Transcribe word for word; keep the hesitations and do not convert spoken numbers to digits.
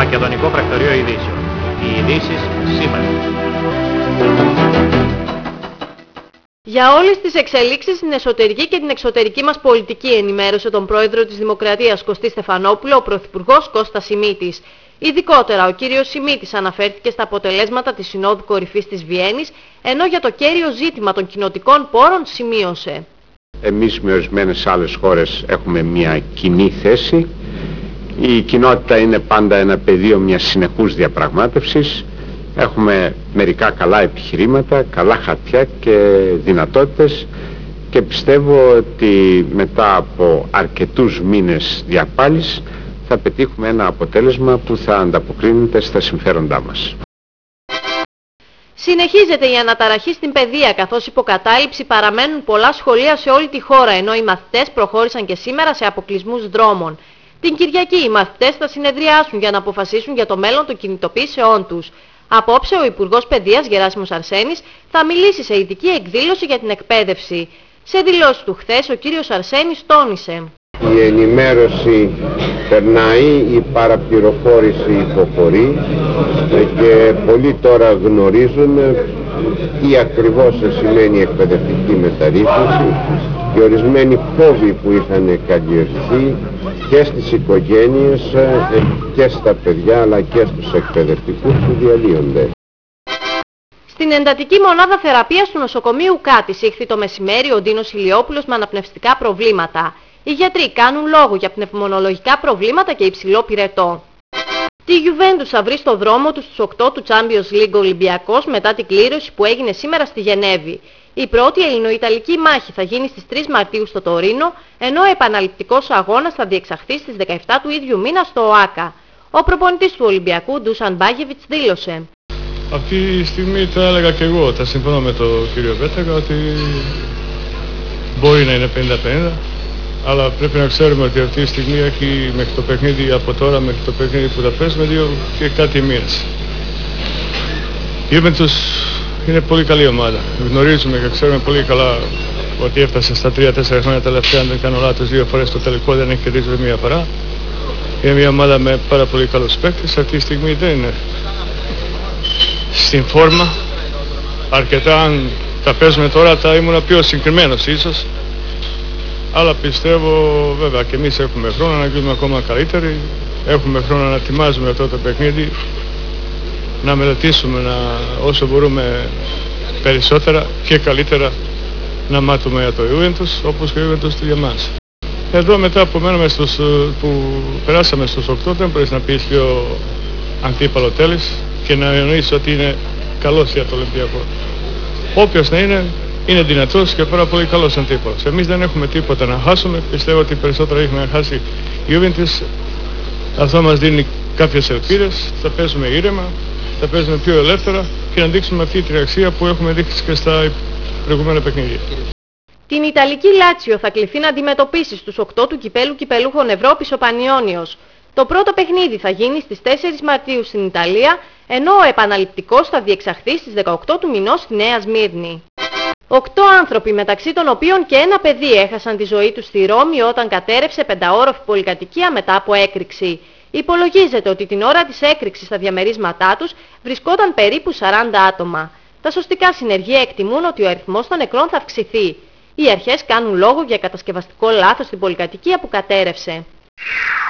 Μακεδονικό Πρακτορείο Ειδήσεων. Οι ειδήσεις σήμερα. Για όλες τις εξελίξεις στην εσωτερική και την εξωτερική μας πολιτική ενημέρωσε τον πρόεδρο της Δημοκρατίας Κωστή Στεφανόπουλο ο πρωθυπουργός Κώστας Σιμίτης. Ειδικότερα, ο κύριος Σιμίτης αναφέρθηκε στα αποτελέσματα της Συνόδου Κορυφής της Βιέννης, ενώ για το κέριο ζήτημα των κοινοτικών πόρων σημείωσε. Εμείς με ορισμένες άλλες χώρες έχουμε μια κοινή θέση. Η κοινότητα είναι πάντα ένα πεδίο μιας συνεχούς διαπραγμάτευσης. Έχουμε μερικά καλά επιχειρήματα, καλά χαρτιά και δυνατότητες και πιστεύω ότι μετά από αρκετούς μήνες διαπάλης θα πετύχουμε ένα αποτέλεσμα που θα ανταποκρίνεται στα συμφέροντά μας. Συνεχίζεται η αναταραχή στην παιδεία, καθώς υποκατάληψη παραμένουν πολλά σχολεία σε όλη τη χώρα, ενώ οι μαθητές προχώρησαν και σήμερα σε αποκλεισμούς δρόμων. Την Κυριακή οι μαθητές θα συνεδριάσουν για να αποφασίσουν για το μέλλον των κινητοποιήσεών τους. Απόψε ο Υπουργός Παιδείας Γεράσιμος Αρσένης θα μιλήσει σε ειδική εκδήλωση για την εκπαίδευση. Σε δηλώσεις του χθες ο κύριος Αρσένης τόνισε: η ενημέρωση περνάει, η παραπληροφόρηση υποχωρεί και πολλοί τώρα γνωρίζουν τι ακριβώς σημαίνει εκπαιδευτική μεταρρύθμιση και ορισμένοι φόβοι που είχαν καλλιεργηθεί και στις οικογένειες και στα παιδιά αλλά και στους εκπαιδευτικούς που διαλύονται. Στην εντατική μονάδα θεραπείας του νοσοκομείου Κάτης ήχθη το μεσημέρι ο Ντίνος Ηλιόπουλος με αναπνευστικά προβλήματα. Οι γιατροί κάνουν λόγο για πνευμονολογικά προβλήματα και υψηλό πυρετό. Τη Juventus θα βρει στο δρόμο του στους οκτώ του Champions League Ολυμπιακός μετά την κλήρωση που έγινε σήμερα στη Γενέβη. Η πρώτη ελληνοϊταλική μάχη θα γίνει στις τρεις Μαρτίου στο Τωρίνο, ενώ ο επαναληπτικός αγώνας θα διεξαχθεί στις δεκαεπτά του ίδιου μήνα στο ΟΑΚΑ. Ο προπονητής του Ολυμπιακού, Ντούσαν Μπάγεβιτς, δήλωσε: αυτή τη στιγμή θα έλεγα και εγώ, θα συμφωνώ με τον κύριο Πέτρακα ότι μπορεί να είναι πενήντα πενήντα, αλλά πρέπει να ξέρουμε ότι αυτή τη στιγμή έχει μέχρι το παιχνίδι από τώρα μέχρι το παιχνίδι που θα παίζουμε δύο και κάτι μήνες. Η Juventus είναι πολύ καλή ομάδα. Γνωρίζουμε και ξέρουμε πολύ καλά ότι έφτασε στα τρία τέσσερα χρόνια τελευταία, αν δεν κάνω λάθος, δύο φορές στο τελικό, δεν έχει κερδίσει μία φορά. Είναι μια ομάδα με πάρα πολύ καλούς παίκτες. Αυτή τη στιγμή δεν είναι στην φόρμα. Αρκετά, αν τα παίζουμε τώρα, θα ήμουν πιο συγκεκριμένος ίσως. Αλλά πιστεύω, βέβαια, και εμείς έχουμε χρόνο να γίνουμε ακόμα καλύτεροι. Έχουμε χρόνο να ετοιμάζουμε αυτό το παιχνίδι, να μελετήσουμε να, όσο μπορούμε περισσότερα και καλύτερα να μάθουμε για το Juventus, όπως και ο Juventus για μας. Εδώ μετά που, μένουμε στους, που περάσαμε στους οκτώ δεν μπορείς να πεις πιο αντίπαλο τέλεις και να εννοείς ότι είναι καλός για το Ολυμπιακό. Όποιος να είναι, είναι δυνατός και πάρα πολύ καλός αντίπαλος. Εμείς δεν έχουμε τίποτα να χάσουμε, πιστεύω ότι περισσότερο έχουμε να χάσει η Juventus. Αυτό μας δίνει κάποιες ελπίδες, θα παίζουμε ήρεμα, θα παίζουμε πιο ελεύθερα και να δείξουμε αυτή την αξία που έχουμε δείξει και στα προηγούμενα παιχνίδια. Την Ιταλική Λάτσιο θα κληθεί να αντιμετωπίσει στους οκτώ του κυπέλου κυπελούχων Ευρώπης ο Πανιόνιος. Το πρώτο παιχνίδι θα γίνει στις τέσσερις Μαρτίου στην Ιταλία, ενώ ο επαναληπτικός θα διεξαχθεί στις δεκαοκτώ του μηνός στη Νέα Σμύρνη. Οκτώ άνθρωποι, μεταξύ των οποίων και ένα παιδί, έχασαν τη ζωή τους στη Ρώμη όταν κατέρευσε πενταόροφη πολυκατοικία μετά από έκρηξη. Υπολογίζεται ότι την ώρα της έκρηξης στα διαμερίσματά τους βρισκόταν περίπου σαράντα άτομα. Τα σωστικά συνεργεία εκτιμούν ότι ο αριθμός των νεκρών θα αυξηθεί. Οι αρχές κάνουν λόγο για κατασκευαστικό λάθος στην πολυκατοικία που κατέρευσε.